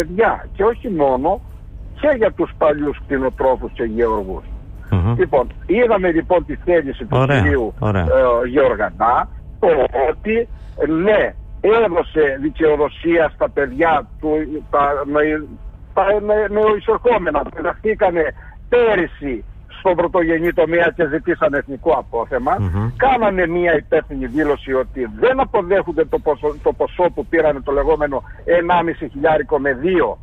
παιδιά και όχι μόνο και για τους παλιούς κτηνοτρόφους και γεωργούς. Λοιπόν, είδαμε λοιπόν τη θέληση του κυρίου Γεωργαντά, το ότι ναι, έδωσε δικαιοδοσία στα παιδιά του, τα νεοεισερχόμενα που δεχτήκανε πέρυσι στον πρωτογενή τομέα και ζητήσαν εθνικό απόθεμα, κάνανε μια υπεύθυνη δήλωση ότι δεν αποδέχονται το ποσό που πήρανε, το λεγόμενο 1,5 χιλιάρικο με 2,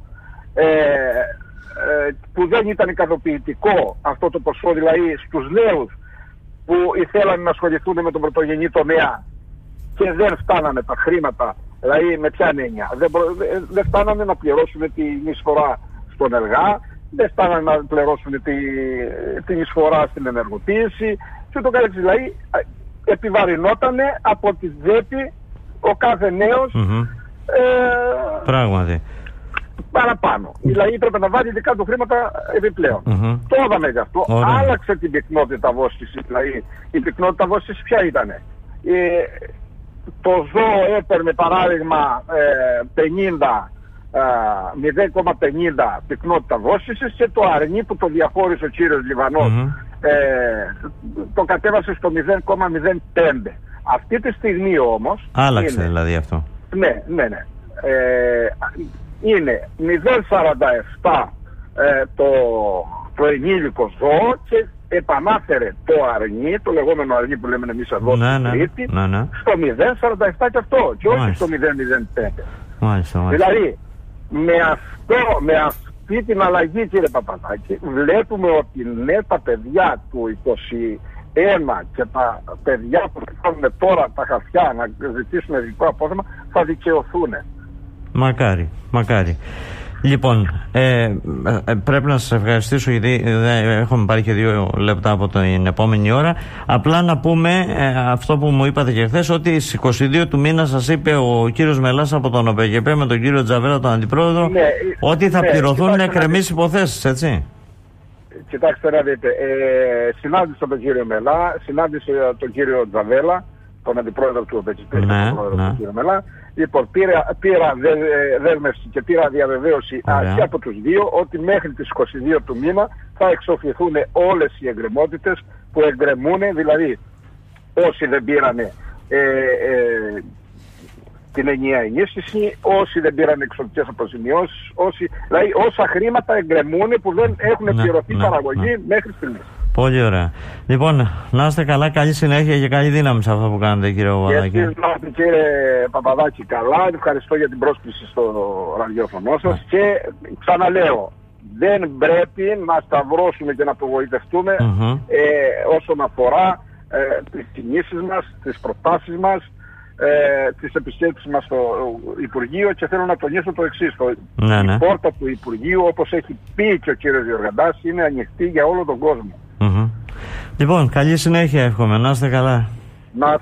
που δεν ήταν ικανοποιητικό αυτό το ποσό, δηλαδή στους νέους που ήθελαν να ασχοληθούν με τον πρωτογενή τομέα και δεν φτάνανε τα χρήματα, δηλαδή με ποια έννοια, δεν φτάνανε να πληρώσουν την εισφορά στον ΕΛΓΑ, δεν φτάνανε να πληρώσουν την εισφορά στην ενεργοποίηση και ούτω καθεξής. Δηλαδή επιβαρυνότανε από τη ΔΕΠΗ ο κάθε νέος πράγματι παραπάνω. Δηλαδή έπρεπε να βάλει δικά του χρήματα επιπλέον. Το είδαμε γι' αυτό. Άλλαξε την πυκνότητα βόσκησης. Δηλαδή η πυκνότητα βόσκησης ποια ήτανε? Το ζώο έπαιρνε παράδειγμα 0,50 πυκνότητα βόσκησης και το αρνί που το διαχώρισε ο κύριος Λιβανός το κατέβασε στο 0,05. Αυτή τη στιγμή όμως άλλαξε είναι, δηλαδή αυτό. Ναι. Είναι 0,47 το ενήλικο ζώο και επανάφερε το αρνί, το λεγόμενο αρνί που λέμε εμείς εδώ στην Κρήτη, στο 0,47 και αυτό και όχι στο 0,05. Δηλαδή με αυτή την αλλαγή, κύριε Παπαδάκη, βλέπουμε ότι ναι, τα παιδιά του 21 και τα παιδιά που κάνουν τώρα τα χαρτιά να ζητήσουν ειδικό απόθεμα θα δικαιωθούν. Μακάρι. Λοιπόν, πρέπει να σας ευχαριστήσω γιατί έχουμε πάρει και 2 λεπτά από την επόμενη ώρα. Απλά να πούμε αυτό που μου είπατε και χθες, ότι στις 22 του μήνα σας είπε ο κύριος Μελάς από τον ΟΠΕΚΕΠΕ με τον κύριο Τζαβέλα, τον αντιπρόεδρο, ότι θα πληρωθούν εκκρεμείς υποθέσεις, έτσι. Κοιτάξτε να δείτε, συνάντησα τον κύριο Μελά, συνάντησε τον κύριο Τζαβέλα, τον αντιπρόεδρο του ΟΠΕΚΕΠΕ, τον κύριο Μελά. Λοιπόν, πήρα δέσμευση και πήρα διαβεβαίωση και από τους δύο ότι μέχρι τις 22 του μήνα θα εξοφληθούν όλες οι εγκρεμότητες που εγκρεμούν, δηλαδή όσοι δεν πήρανε την ενιαία ενίσχυση, όσοι δεν πήραν εξωτικές αποζημιώσεις, δηλαδή όσα χρήματα εγκρεμούν που δεν έχουν πληρωθεί παραγωγή μέχρι στιγμής. Πολύ ωραία. Λοιπόν, να είστε καλά, καλή συνέχεια και καλή δύναμη σε αυτά που κάνετε, κύριε Παπαδάκη. Και εσείς να είστε, κύριε Παπαδάκη, καλά. Ευχαριστώ για την πρόσκληση στο ραδιόφωνο σας και ξαναλέω, δεν πρέπει να σταυρώσουμε και να απογοητευτούμε όσον αφορά τις κινήσεις μας, τις προτάσεις μας, τις επισκέψεις μας στο Υπουργείο, και θέλω να τονίσω το εξής. Η πόρτα του Υπουργείου, όπως έχει πει και ο κύριος Γεωργαντάς, είναι ανοιχτή για όλο τον κόσμο. Λοιπόν, καλή συνέχεια εύχομαι, να είστε καλά.